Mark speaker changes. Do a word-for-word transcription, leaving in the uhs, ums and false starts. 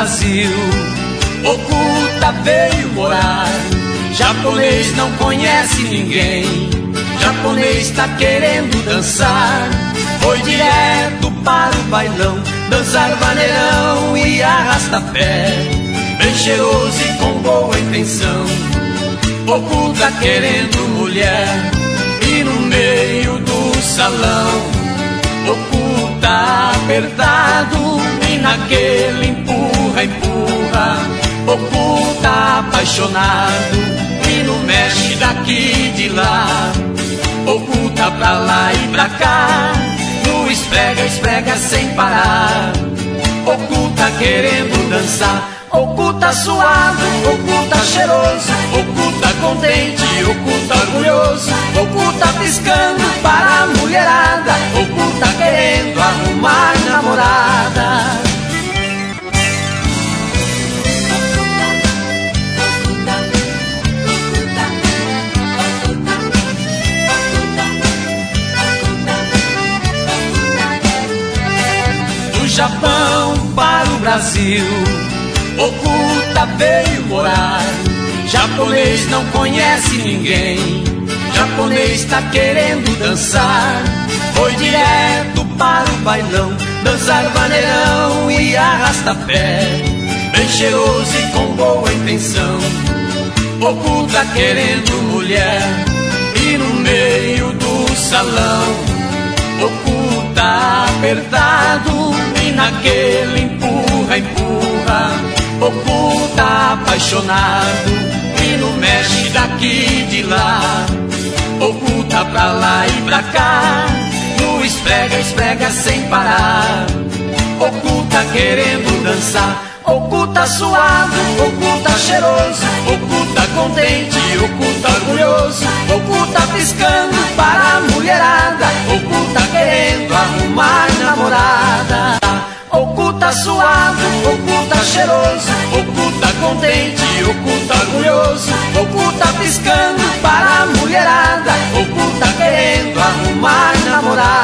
Speaker 1: Brasil. Oculta veio morar. Japonês não conhece ninguém. Japonês tá querendo dançar. Foi direto para o bailão, dançar vaneirão e arrasta-pé, bem cheiroso e com boa intenção. Oculta querendo mulher e no meio do salão. Oculta apertado e naquele empurra, empurra. Oculta apaixonado e não mexe daqui de lá. Oculta pra lá e pra cá, no esfrega, esfrega sem parar. Oculta querendo dançar, oculta suado, oculta cheiroso, oculta contente, oculta orgulhoso, oculta piscando para a mulherada, oculta querendo arrumar namorada. Do Japão para o Brasil, oculta veio morar. Japonês não conhece ninguém. Japonês tá querendo dançar. Foi direto para o bailão, dançar vaneirão e arrasta-pé, bem cheiroso e com boa intenção. Oculta querendo mulher e no meio do salão. Oculta apertado e naquele empurra, empurra. Oculta apaixonado e não mexe daqui de lá. Oculta pra lá e pra cá, no esfrega, esfrega sem parar. Oculta querendo dançar, oculta suado, oculta cheiroso, oculta contente, oculta orgulhoso, oculta piscando para a mulherada, oculta querendo arrumar namorada. Oculta suado, oculta cheiroso, oculta contente, oculta orgulhoso, oculta piscando para a mulherada, oculta querendo arrumar namorada.